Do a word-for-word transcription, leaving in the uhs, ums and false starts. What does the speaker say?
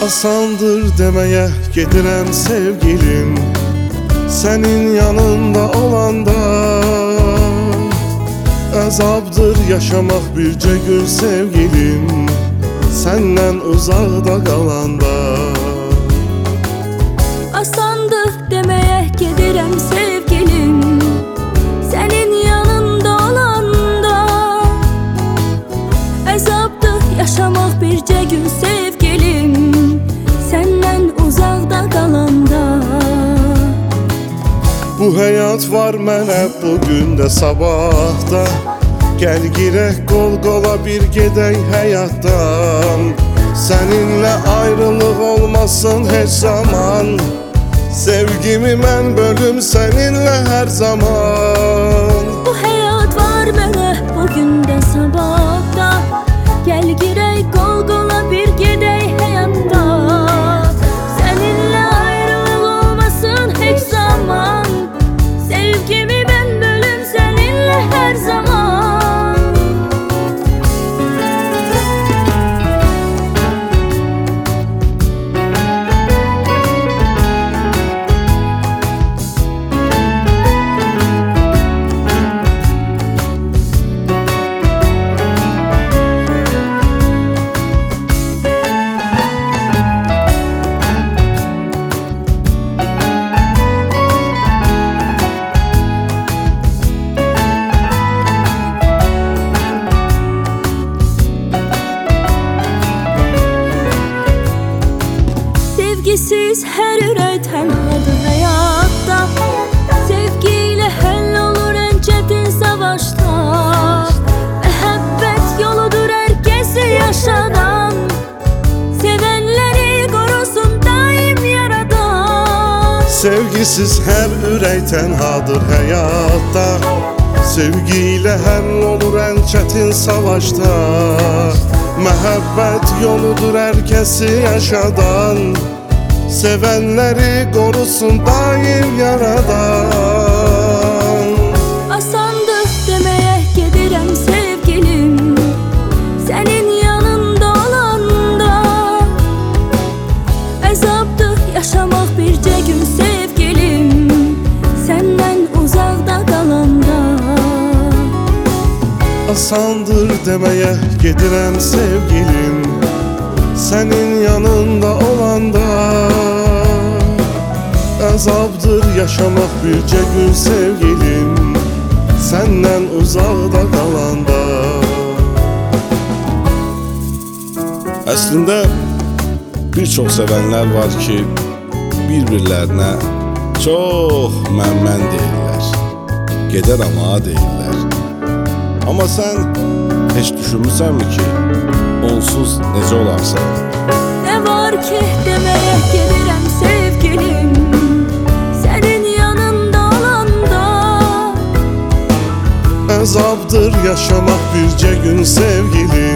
Asandır demeye gedirəm sevgilim, senin yanında olanda. Əzabdır yaşamaq bircə gün sevgilim, senden uzaqda qalanda. Asandır demeye gedirəm sevgilim, senin yanında olanda. Əzabdır yaşamaq bircə gün sevgilim, senden uzaqda qalanda. Bu həyat var mənə bugün də sabahda, gəl girək qol qola bir gedək həyatdan. Səninlə ayrılıq olmasın heç zaman, sevgimi mən bölüm səninlə hər zaman. Bu həyat var mənə bugün də sabahda, gəl girək qol qola bir gedək həyatda. Səninlə ayrılıq olmasın heç zaman, sevgimi mən bölüm səninlə hər zaman. Sevgisiz her ürək tənhadır həyatda, sevgiyle həll olur ən çətin savaşda. Məhəbbət yoludur hər kəsi yaşadan, sevənləri qorusun daim yaradan. Sevgisiz hər ürək tənhadır həyatda, sevgiyle həll olur ən çətin savaşda. Məhəbbət yoludur hər kəsi yaşadan, sevenleri korusun daim yaradan. Asandır demeye gedirəm sevgilim, senin yanında olanda. Əzabdır yaşamaq bircə gün sevgilim, senden uzaqda qalanda. Asandır demeye gedirəm sevgilim, senin yanında olanda. Əzabdır yaşamaq bircə gün sevgilim, senden uzaqda qalanda. Əslində bir çox sevənlər var ki, bir-birlərinə çox mən-mən deyirlər, gedər ama deyirlər. Amma sən heç düşünmüsənmi ki, onsuz necə olarsan? Ne var ki demeye gedirəm sevgilim, senin yanında olanda. Əzabdır yaşamaq bircə gün sevgilim,